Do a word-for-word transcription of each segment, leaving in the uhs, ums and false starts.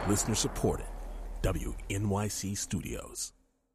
Listener supported. W N Y C Studios.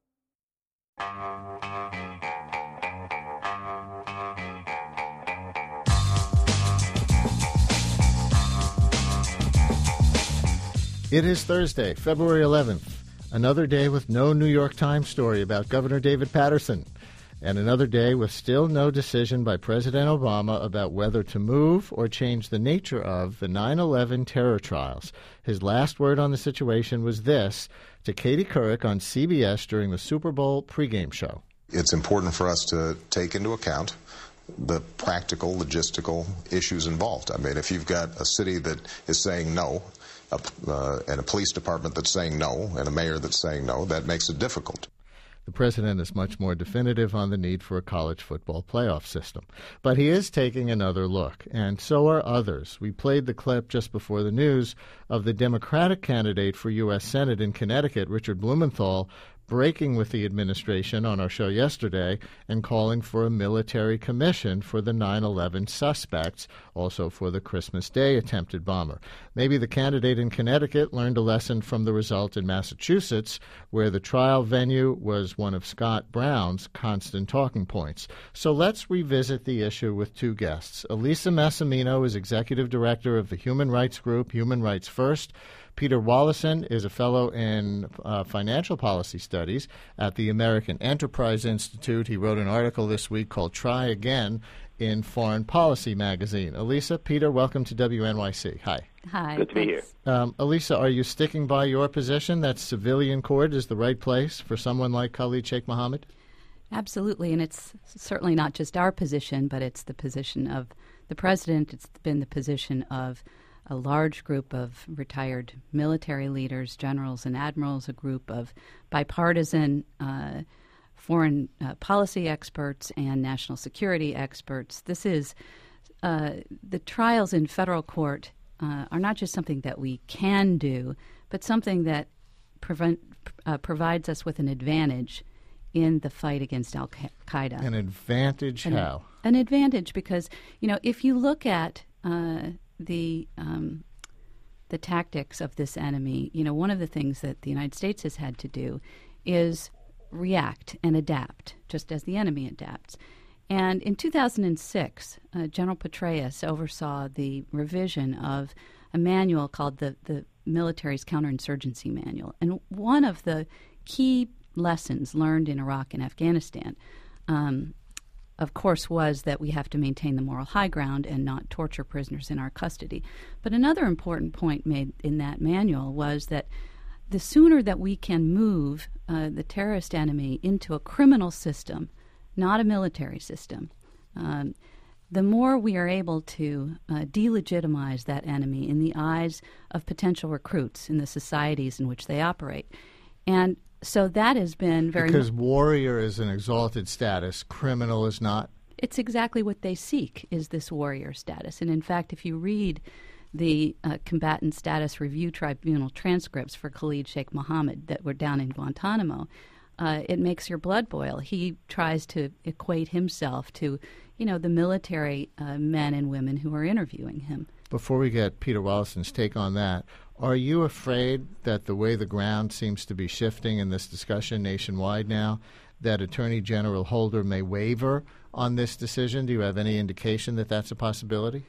It is Thursday, February eleventh. Another day with no New York Times story about Governor David Paterson. And another day with still no decision by President Obama about whether to move or change the nature of the nine eleven terror trials. His last word on the situation was this to Katie Couric on C B S during the Super Bowl pregame show. It's important for us to take into account the practical, logistical issues involved. I mean, if you've got a city that is saying no, a, uh, and a police department that's saying no, and a mayor that's saying no, that makes it difficult. The president is much more definitive on the need for a college football playoff system. But he is taking another look, and so are others. We played the clip just before the news of the Democratic candidate for U S Senate in Connecticut, Richard Blumenthal, breaking with the administration on our show yesterday and calling for a military commission for the nine eleven suspects, also for the Christmas Day attempted bomber. Maybe the candidate in Connecticut learned a lesson from the result in Massachusetts, where the trial venue was one of Scott Brown's constant talking points. So let's revisit the issue with two guests. Elisa Massimino is executive director of the human rights group Human Rights First. Peter Wollesen is a fellow in uh, financial policy studies at the American Enterprise Institute. He wrote an article this week called Try Again in Foreign Policy magazine. Elisa, Peter, welcome to W N Y C. Hi. Hi. Good to be here. Um, Elisa, are you sticking by your position that civilian court is the right place for someone like Khalid Sheikh Mohammed? Absolutely, and it's certainly not just our position, but it's the position of the president. It's been the position of a large group of retired military leaders, generals and admirals, a group of bipartisan uh, foreign uh, policy experts and national security experts. This is uh, the trials in federal court uh, are not just something that we can do, but something that prevent, uh, provides us with an advantage in the fight against Al-Qaeda. An advantage an, how? An advantage because, you know, if you look at uh, the um, the tactics of this enemy, you know, one of the things that the United States has had to do is react and adapt, just as the enemy adapts. And in two thousand six, uh, General Petraeus oversaw the revision of a manual called the, the Military's Counterinsurgency Manual. And one of the key lessons learned in Iraq and Afghanistan um, of course, was that we have to maintain the moral high ground and not torture prisoners in our custody. But another important point made in that manual was that the sooner that we can move uh, the terrorist enemy into a criminal system, not a military system, um, the more we are able to uh, delegitimize that enemy in the eyes of potential recruits in the societies in which they operate. And so that has been very Because mu- warrior is an exalted status, criminal is not. It's exactly what they seek, is this warrior status. And in fact, if you read the uh, Combatant Status Review Tribunal transcripts for Khalid Sheikh Mohammed that were down in Guantanamo, uh, it makes your blood boil. He tries to equate himself to, you know, the military uh, men and women who are interviewing him. Before we get Peter Wollesen's take on that, are you afraid that the way the ground seems to be shifting in this discussion nationwide now, that Attorney General Holder may waver on this decision? Do you have any indication that that's a possibility?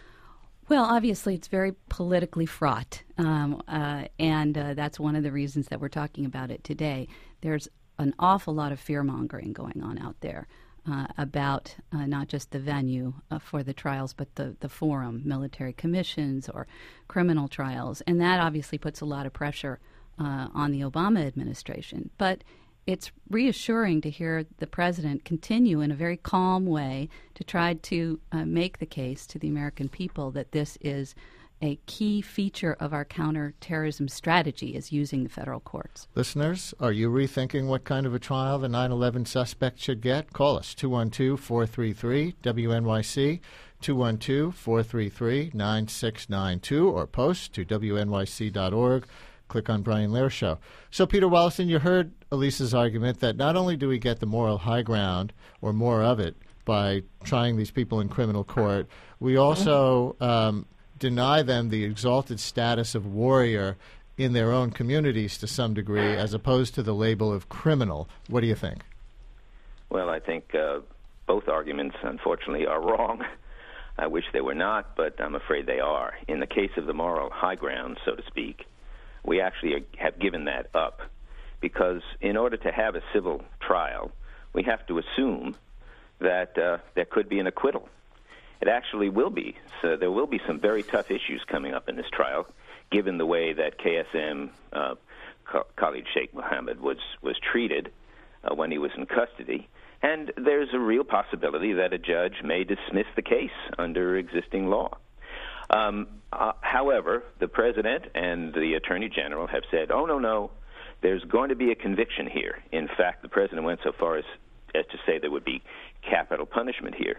Well, obviously, it's very politically fraught, um, uh, and uh, that's one of the reasons that we're talking about it today. There's an awful lot of fear-mongering going on out there uh, about uh, not just the venue uh, for the trials, but the, the forum, military commissions or criminal trials, and that obviously puts a lot of pressure uh, on the Obama administration. But it's reassuring to hear the president continue in a very calm way to try to uh, make the case to the American people that this is a key feature of our counterterrorism strategy, is using the federal courts. Listeners, are you rethinking what kind of a trial the nine eleven suspect should get? Call us, two one two, four three three, W N Y C, two one two, four three three, nine six nine two, or post to W N Y C dot org. Click on Brian Lehrer Show. So, Peter Wollesen, you heard Elisa's argument that not only do we get the moral high ground, or more of it, by trying these people in criminal court, we also um, deny them the exalted status of warrior in their own communities to some degree, as opposed to the label of criminal. What do you think? Well, I think uh, both arguments, unfortunately, are wrong. I wish they were not, but I'm afraid they are. In the case of the moral high ground, so to speak, we actually have given that up, because in order to have a civil trial, we have to assume that uh, there could be an acquittal. It actually will be. So there will be some very tough issues coming up in this trial, given the way that K S M, uh, Khalid Sheikh Mohammed, was, was treated uh, when he was in custody. And there's a real possibility that a judge may dismiss the case under existing law. Um, uh, however, the President and the Attorney General have said, oh, no, no, there's going to be a conviction here. In fact, the President went so far as, as to say there would be capital punishment here.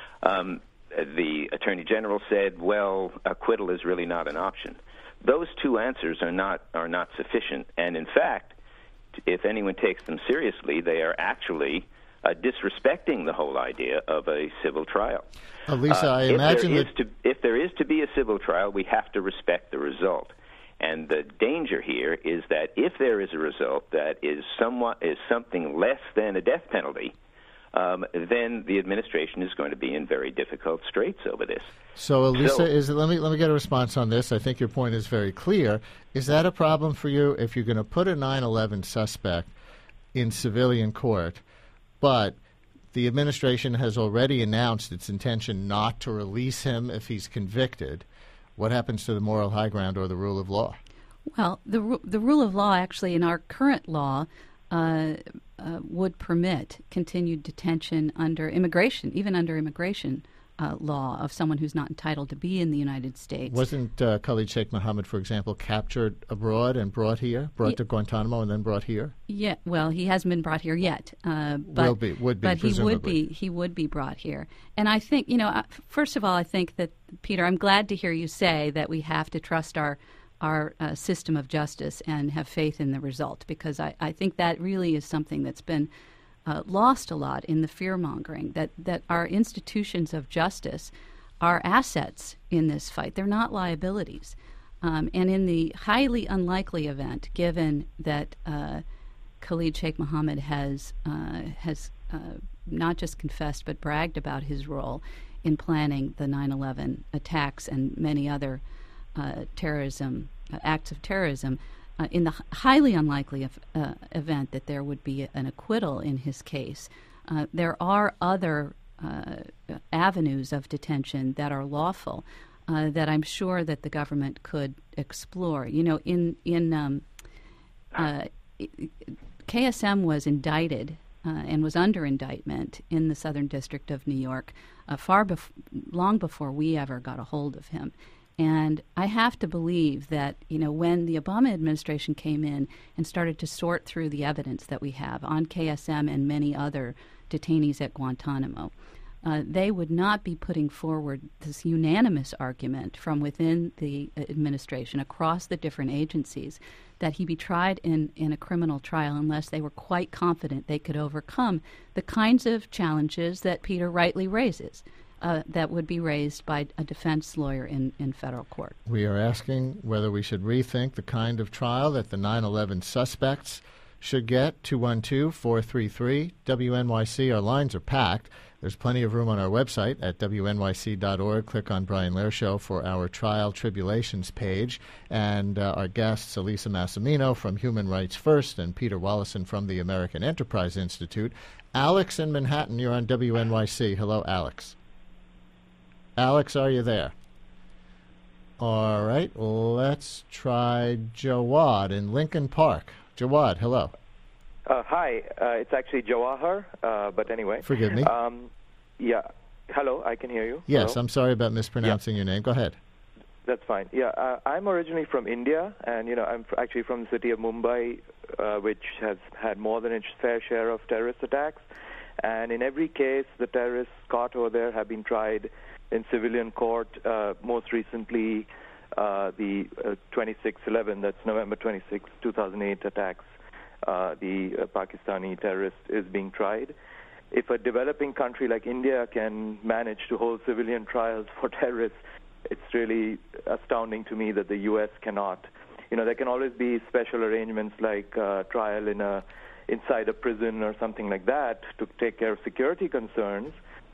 Um, the Attorney General said, well, acquittal is really not an option. Those two answers are not are not sufficient. And in fact, if anyone takes them seriously, they are actually uh, disrespecting the whole idea of a civil trial. Elisa, uh, I if imagine there that... is to, if there is to be a civil trial, we have to respect the result. And the danger here is that if there is a result that is somewhat is something less than a death penalty, um, then the administration is going to be in very difficult straits over this. So, Elisa, so, is let me let me get a response on this. I think your point is very clear. Is that a problem for you if you're going to put a nine eleven suspect in civilian court, but the administration has already announced its intention not to release him if he's convicted? What happens to the moral high ground or the rule of law? Well, the ru- the rule of law, actually, in our current law, uh, uh, would permit continued detention under immigration, even under immigration uh, law, of someone who's not entitled to be in the United States. Wasn't uh, Khalid Sheikh Mohammed, for example, captured abroad and brought here, brought yeah. to Guantanamo and then brought here? Yeah, well, he hasn't been brought here yet, uh, but Will be, would be, but he would presumably. be he would be brought here. And I think, you know, uh, first of all, I think that, Peter, I'm glad to hear you say that we have to trust our our uh, system of justice and have faith in the result, because I, I think that really is something that's been uh, lost a lot in the fear-mongering, that, that our institutions of justice are assets in this fight. They're not liabilities. Um, and in the highly unlikely event, given that uh, Khalid Sheikh Mohammed has, uh, has uh, not just confessed but bragged about his role in planning the nine eleven attacks and many other Uh, terrorism, uh, acts of terrorism, uh, in the highly unlikely of, uh, event that there would be an acquittal in his case, uh, there are other uh, avenues of detention that are lawful uh, that I'm sure that the government could explore. You know, in in um, uh, K S M was indicted uh, and was under indictment in the Southern District of New York uh, far bef- long before we ever got a hold of him. And I have to believe that, you know, when the Obama administration came in and started to sort through the evidence that we have on K S M and many other detainees at Guantanamo, uh, they would not be putting forward this unanimous argument from within the administration across the different agencies that he be tried in, in a criminal trial unless they were quite confident they could overcome the kinds of challenges that Peter rightly raises. Uh, that would be raised by a defense lawyer in, in federal court. We are asking whether we should rethink the kind of trial that the nine eleven suspects should get. two one two, four three three, W N Y C. Our lines are packed. There's plenty of room on our website at W N Y C dot org. Click on Brian Lehrer Show for our Trial Tribulations page. And uh, our guests, Elisa Massimino from Human Rights First and Peter Wallison from the American Enterprise Institute. Alex in Manhattan, you're on W N Y C. Hello, Alex. Alex, are you there? All right, let's try Jawad in Lincoln Park. Jawad, hello. Uh, hi, uh, it's actually Jawahar, uh, but anyway. Forgive me. Um, yeah, hello, I can hear you. Yes, hello? I'm sorry about mispronouncing yeah. your name. Go ahead. That's fine. Yeah, uh, I'm originally from India, and, you know, I'm f- actually from the city of Mumbai, uh, which has had more than its fair share of terrorist attacks. And in every case, the terrorists caught over there have been tried in civilian court, uh, most recently uh, the uh, twenty-six eleven, that's November twenty-sixth, two thousand eight attacks, uh, the uh, Pakistani terrorist is being tried. If a developing country like India can manage to hold civilian trials for terrorists, it's really astounding to me that the U S cannot. you know, there can always be special arrangements like uh, trial in a inside a prison or something like that to take care of security concerns,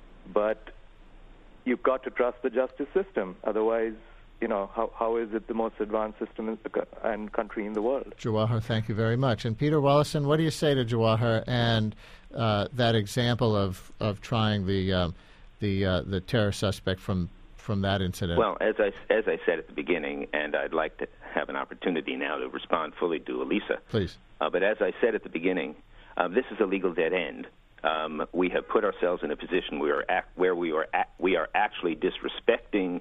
but you've got to trust the justice system. Otherwise, you know, how how is it the most advanced system in the co- and country in the world? Jawahar, thank you very much. And Peter Wallison, what do you say to Jawahar and uh, that example of, of trying the um, the uh, the terror suspect from from that incident? Well, as I as I said at the beginning, and I'd like to have an opportunity now to respond fully to Elisa. Please. Uh, but as I said at the beginning, uh, this is a legal dead end. Um, we have put ourselves in a position where, ac- where we, are ac- we are actually disrespecting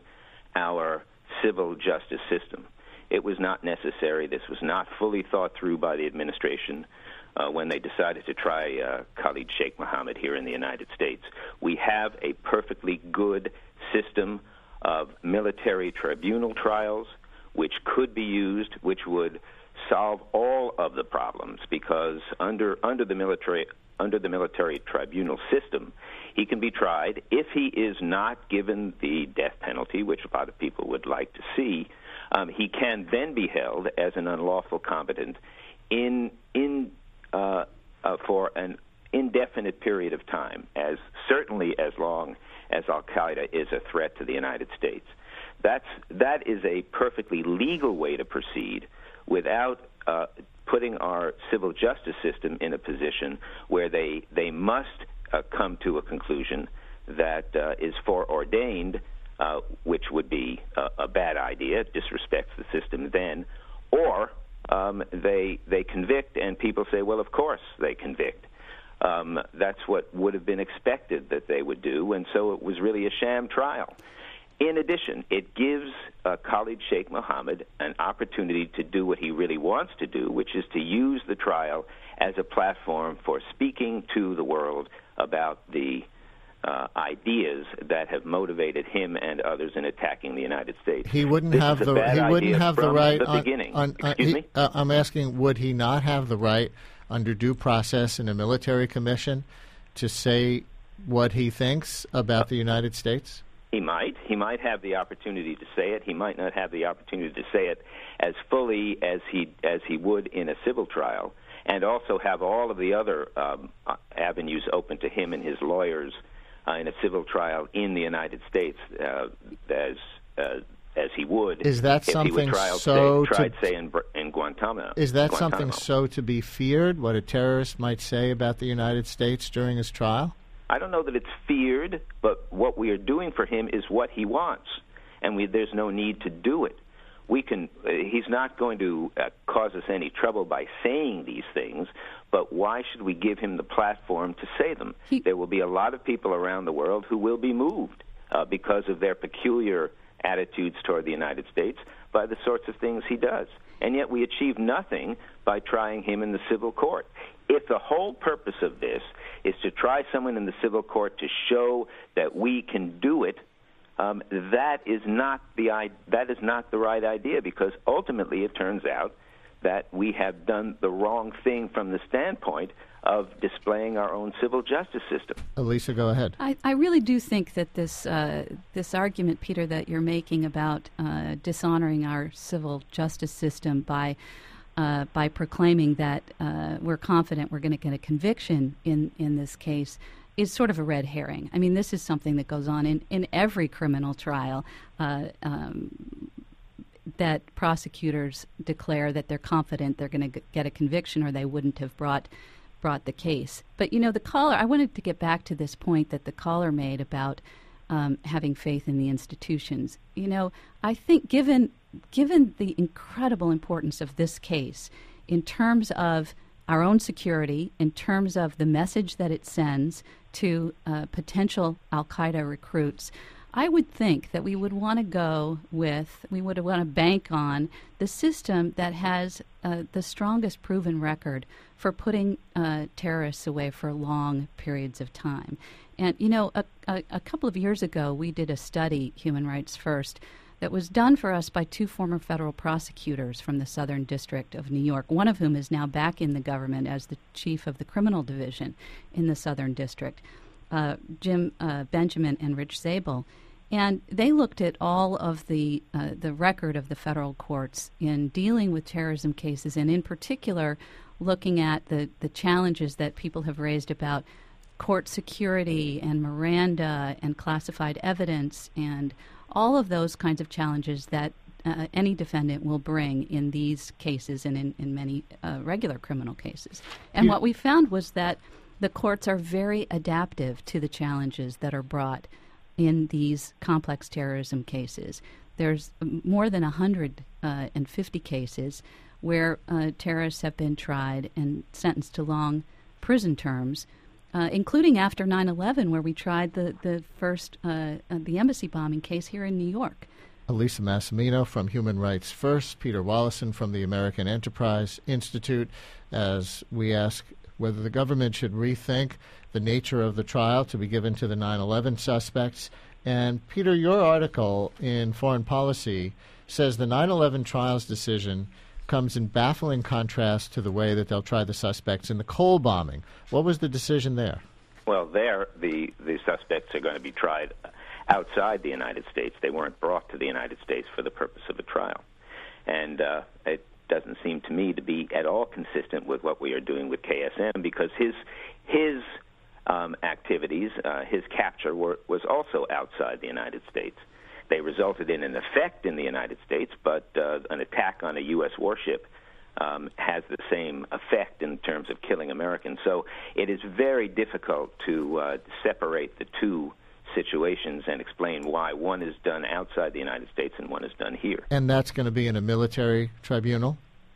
our civil justice system. It was not necessary. This was not fully thought through by the administration uh, when they decided to try uh, Khalid Sheikh Mohammed here in the United States. We have a perfectly good system of military tribunal trials which could be used, which would solve all of the problems, because under under the military under the military tribunal system, he can be tried. If he is not given the death penalty, which a lot of people would like to see, um, he can then be held as an unlawful combatant in in uh, uh, for an indefinite period of time, as certainly as long as Al-Qaeda is a threat to the United States. That's that is a perfectly legal way to proceed without uh, putting our civil justice system in a position where they they must uh, come to a conclusion that uh, is foreordained, uh, which would be a, a bad idea, disrespects the system then, or um, they they convict and people say, well, of course they convict. Um, that's what would have been expected that they would do, and so it was really a sham trial. In addition, it gives uh, Khalid Sheikh Mohammed an opportunity to do what he really wants to do, which is to use the trial as a platform for speaking to the world about the uh, ideas that have motivated him and others in attacking the United States. He wouldn't this have is a the bad he wouldn't idea have the from right the on, beginning. on, on, Excuse he, me? uh, I'm asking, would he not have the right under due process in a military commission to say what he thinks about the United States? He might. He might have the opportunity to say it. He might not have the opportunity to say it as fully as he as he would in a civil trial, and also have all of the other um, avenues open to him and his lawyers uh, in a civil trial in the United States, uh, as uh, as he would. Is that if something he would trial, so say, tried, to, say, in, in Guantanamo? Is that Guantanamo. something so to be feared? What a terrorist might say about the United States during his trial? I don't know that it's feared, but what we are doing for him is what he wants, and we, there's no need to do it. We can. Uh, he's not going to uh, cause us any trouble by saying these things, but why should we give him the platform to say them? He, there will be a lot of people around the world who will be moved uh, because of their peculiar attitudes toward the United States by the sorts of things he does. And yet we achieve nothing by trying him in the civil court. If the whole purpose of this is to try someone in the civil court to show that we can do it, um, that is not the that is not the right idea, because ultimately it turns out that we have done the wrong thing from the standpoint of displaying our own civil justice system. Elisa, go ahead. I, I really do think that this uh, this argument, Peter, that you're making about uh, dishonoring our civil justice system by uh, by proclaiming that uh, we're confident we're going to get a conviction in, in this case is sort of a red herring. I mean, this is something that goes on in, in every criminal trial, uh, um, that prosecutors declare that they're confident they're going to g- get a conviction or they wouldn't have brought brought the case. But, you know, the caller, I wanted to get back to this point that the caller made about um, having faith in the institutions. You know, I think given given the incredible importance of this case in terms of our own security, in terms of the message that it sends to uh, potential al-Qaeda recruits, I would think that we would want to go with, we would want to bank on the system that has uh, the strongest proven record for putting uh, terrorists away for long periods of time. And, you know, a, a, a couple of years ago, we did a study, Human Rights First, that was done for us by two former federal prosecutors from the Southern District of New York, one of whom is now back in the government as the chief of the criminal division in the Southern District, uh, Jim uh, Benjamin and Rich Zabel. And they looked at all of the uh, the record of the federal courts in dealing with terrorism cases, and in particular, looking at the, the challenges that people have raised about court security and Miranda and classified evidence and all of those kinds of challenges that uh, any defendant will bring in these cases and in, in many uh, regular criminal cases. And what we found was that the courts are very adaptive to the challenges that are brought in these complex terrorism cases. There's more than one hundred fifty cases where uh, terrorists have been tried and sentenced to long prison terms, uh, including after nine eleven, where we tried the, the first, uh, uh, the embassy bombing case here in New York. Elisa Massimino from Human Rights First, Peter Wallison from the American Enterprise Institute, as we ask whether the government should rethink the nature of the trial to be given to the nine eleven suspects. And Peter, your article in Foreign Policy says the nine eleven trials decision comes in baffling contrast to the way that they'll try the suspects in the Cole bombing. What was the decision there? Well, there, the, the suspects are going to be tried outside the United States. They weren't brought to the United States for the purpose of a trial. And uh, it doesn't seem to me to be at all consistent with what we are doing with K S M, because his his um, activities, uh, his capture, were, was also outside the United States. They resulted in an effect in the United States, but uh, an attack on a U S warship um, has the same effect in terms of killing Americans. So it is very difficult to uh, separate the two situations and explain why one is done outside the United States and one is done here. And that's going to be in a military tribunal?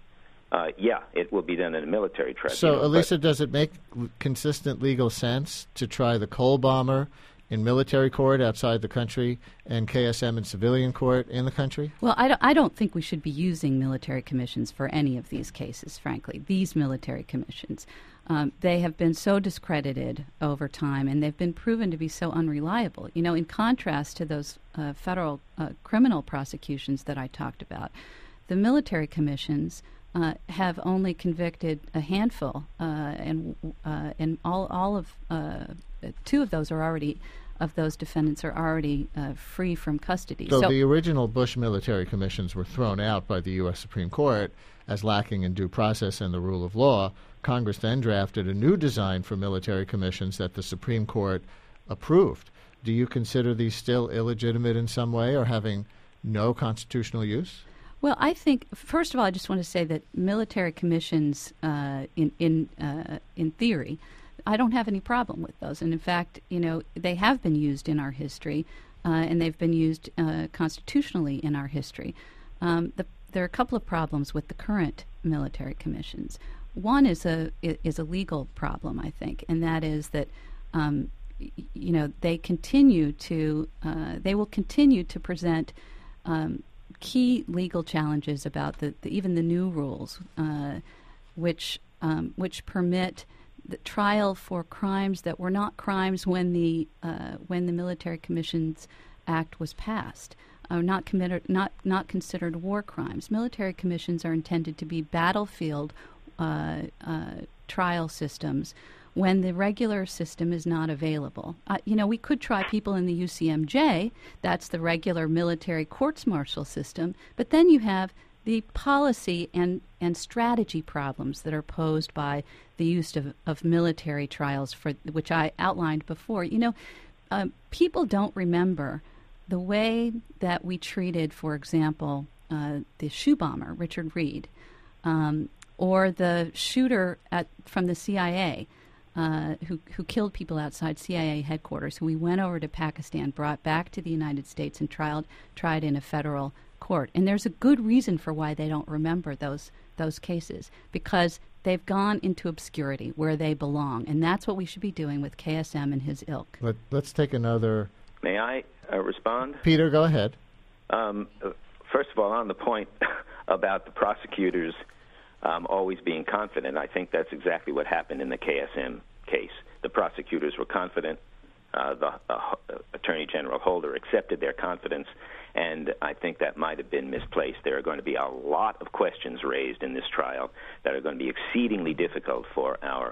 Uh, yeah, it will be done in a military tribunal. So, Elisa, does it make consistent legal sense to try the Cole bomber in military court outside the country and K S M in civilian court in the country? Well, I don't, I don't think we should be using military commissions for any of these cases, frankly, these military commissions. Um, they have been so discredited over time, and they've been proven to be so unreliable. You know, in contrast to those uh, federal uh, criminal prosecutions that I talked about, the military commissions uh, have only convicted a handful, uh, and uh, and all all of uh, two of those are already of those defendants are already uh, free from custody. So, so the original Bush military commissions were thrown out by the U S Supreme Court as lacking in due process and the rule of law. Congress then drafted a new design for military commissions that the Supreme Court approved. Do you consider these still illegitimate in some way or having no constitutional use? Well, I think, first of all, I just want to say that military commissions, uh, in in uh, in theory, I don't have any problem with those. And in fact, you know, they have been used in our history, uh, and they've been used uh, constitutionally in our history. Um, the, there are a couple of problems with the current military commissions. One is a is a legal problem, I think, and that is that um, y- you know they continue to uh, they will continue to present um, key legal challenges about the, the even the new rules, uh, which um, which permit the trial for crimes that were not crimes when the uh, when the Military Commissions Act was passed. Are not committed, not not considered war crimes. Military commissions are intended to be battlefield uh, uh, trial systems when the regular system is not available. Uh, you know, we could try people in the U C M J. That's the regular military courts-martial system. But then you have the policy and, and strategy problems that are posed by the use of, of military trials, for which I outlined before. You know, uh, people don't remember the way that we treated, for example, uh, the shoe bomber, Richard Reed, um, or the shooter at, from the C I A, uh, who, who killed people outside C I A headquarters, who we went over to Pakistan, brought back to the United States, and tried, tried in a federal court. And there's a good reason for why they don't remember those those cases, because they've gone into obscurity where they belong. And that's what we should be doing with K S M and his ilk. Let, let's take another... May I uh, respond? Peter, go ahead. Um, first of all, on the point about the prosecutors um, always being confident, I think that's exactly what happened in the K S M case. The prosecutors were confident. Uh, the uh, Attorney General Holder accepted their confidence, and I think that might have been misplaced. There are going to be a lot of questions raised in this trial that are going to be exceedingly difficult for our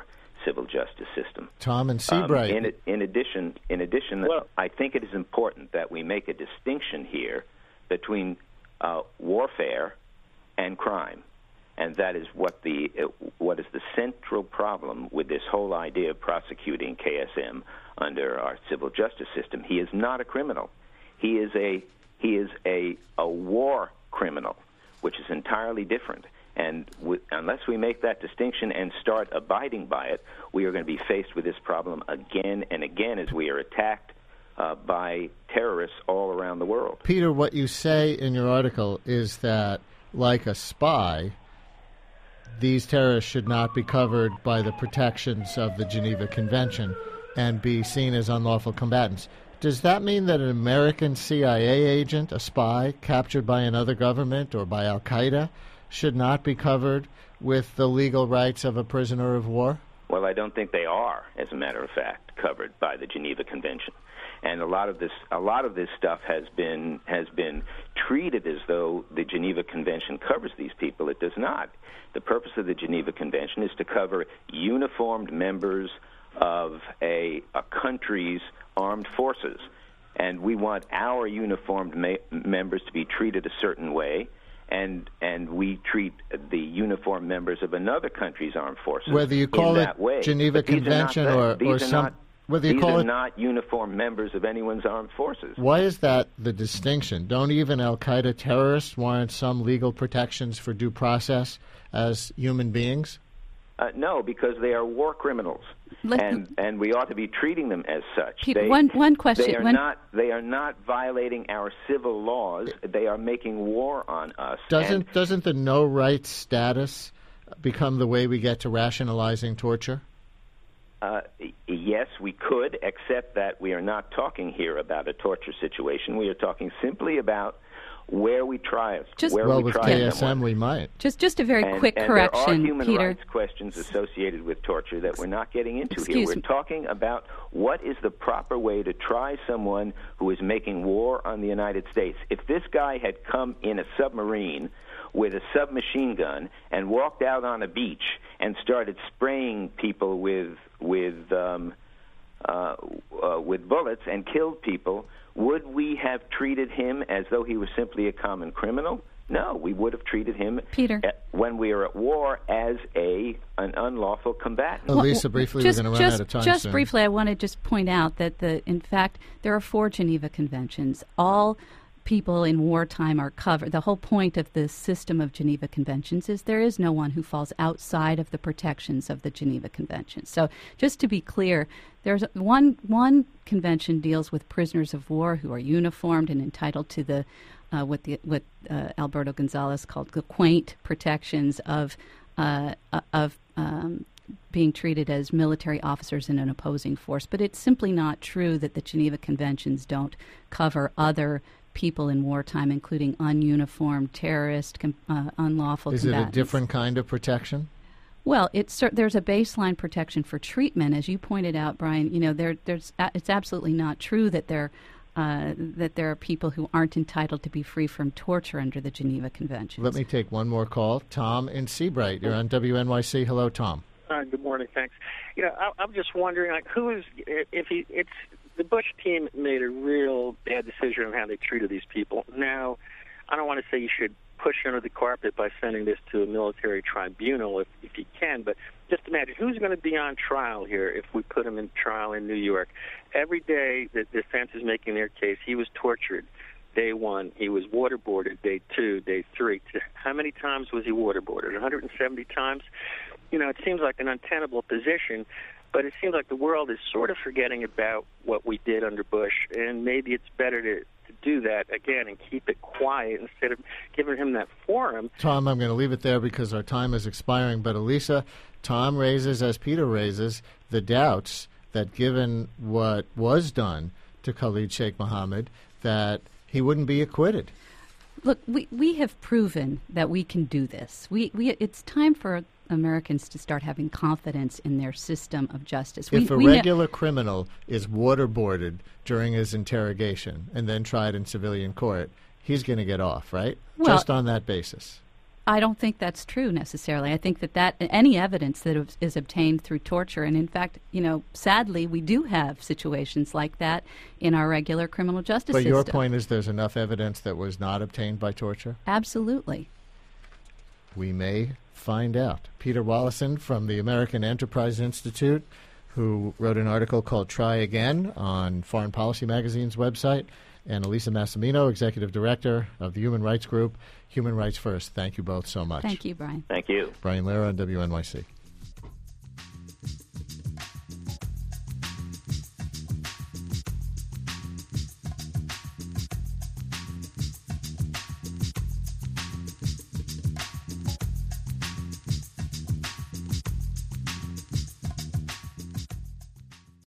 civil justice system. Tom and Seabright. Um, in, in addition, in addition, Well, I think it is important that we make a distinction here between uh, warfare and crime, and that is what the uh, what is the central problem with this whole idea of prosecuting K S M under our civil justice system. He is not a criminal. He is a he is a a war criminal, which is entirely different. And w- unless we make that distinction and start abiding by it, we are going to be faced with this problem again and again as we are attacked uh, by terrorists all around the world. Peter, what you say in your article is that, like a spy, these terrorists should not be covered by the protections of the Geneva Convention and be seen as unlawful combatants. Does that mean that an American C I A agent, a spy, captured by another government or by Al-Qaeda should not be covered with the legal rights of a prisoner of war? Well, I don't think they are, as a matter of fact, covered by the Geneva Convention. And a lot of this, a lot of this stuff has been has been treated as though the Geneva Convention covers these people. It does not. The purpose of the Geneva Convention is to cover uniformed members of a, a country's armed forces, and we want our uniformed ma- members to be treated a certain way. And and we treat the uniformed members of another country's armed forces whether you call in it that way. Geneva But these are Convention not, or, these or are some, not, whether you these call are it, not uniformed members of anyone's armed forces. why is that the distinction? Don't even Al-Qaeda terrorists warrant some legal protections for due process as human beings? Uh, no, because they are war criminals, Let- and and we ought to be treating them as such. Peter, they, one one question. They are one, not. They are not violating our civil laws. They are making war on us. Doesn't and, doesn't the no rights status become the way we get to rationalizing torture? Uh, yes, we could, except that we are not talking here about a torture situation. We are talking simply about where we try it. Just- where Well, we with try K S M someone. we might. just just a very And, quick and correction, there are human Peter. rights questions associated with torture that we're not getting into Excuse here. We're me. talking about what is the proper way to try someone who is making war on the United States. If this guy had come in a submarine with a submachine gun and walked out on a beach and started spraying people with with um, uh, uh, with bullets and killed people, would we have treated him as though he was simply a common criminal? No, we would have treated him, Peter, at, when we are at war, as a an unlawful combatant. Well, Lisa, briefly, just, we're going to run just, out of time Just soon. briefly, I want to just point out that, the, in fact, there are four Geneva Conventions. All people in wartime are covered. The whole point of the system of Geneva Conventions is there is no one who falls outside of the protections of the Geneva Convention. So just to be clear, there's one one convention deals with prisoners of war who are uniformed and entitled to the uh, what the what uh, Alberto Gonzalez called the quaint protections of uh, of um, being treated as military officers in an opposing force. But it's simply not true that the Geneva Conventions don't cover other people in wartime, including ununiformed terrorists, com- uh, unlawful Is combatants. it a different kind of protection? Well, it's there's a baseline protection for treatment, as you pointed out, Brian. You know, there there's it's absolutely not true that there uh, that there are people who aren't entitled to be free from torture under the Geneva Convention. Let me take one more call. Tom in Seabright, you're on W N Y C. Hello, Tom. Uh, good morning, thanks. You know, I, I'm just wondering, like, who is if he? It's the Bush team made a real bad decision on how they treated these people. Now, I don't want to say you should push under the carpet by sending this to a military tribunal if if you can, but just imagine who's going to be on trial here if we put him in trial in New York. Every day that the defense is making their case, he was tortured. Day one, he was waterboarded. Day two, day three. How many times was he waterboarded? one hundred seventy times? You know, it seems like an untenable position, but it seems like the world is sort of forgetting about what we did under Bush, and maybe it's better to, to do that again and keep it quiet instead of giving him that forum. Tom, I'm going to leave it there because our time is expiring. But, Elisa, Tom raises, as Peter raises, the doubts that given what was done to Khalid Sheikh Mohammed, that he wouldn't be acquitted. Look, we, we have proven that we can do this. We we it's time for Americans to start having confidence in their system of justice. If we, a we regular criminal is waterboarded during his interrogation and then tried in civilian court, he's going to get off, right? Well- Just on that basis. I don't think that's true necessarily. I think that, that any evidence that is obtained through torture, and in fact, you know, sadly, we do have situations like that in our regular criminal justice but system. But your point is there's enough evidence that was not obtained by torture? Absolutely. We may find out. Peter Wallison from the American Enterprise Institute, who wrote an article called Try Again on Foreign Policy Magazine's website, and Elisa Massimino, Executive Director of the Human Rights Group, Human Rights First. Thank you both so much. Thank you, Brian. Thank you. Brian Lehrer on W N Y C.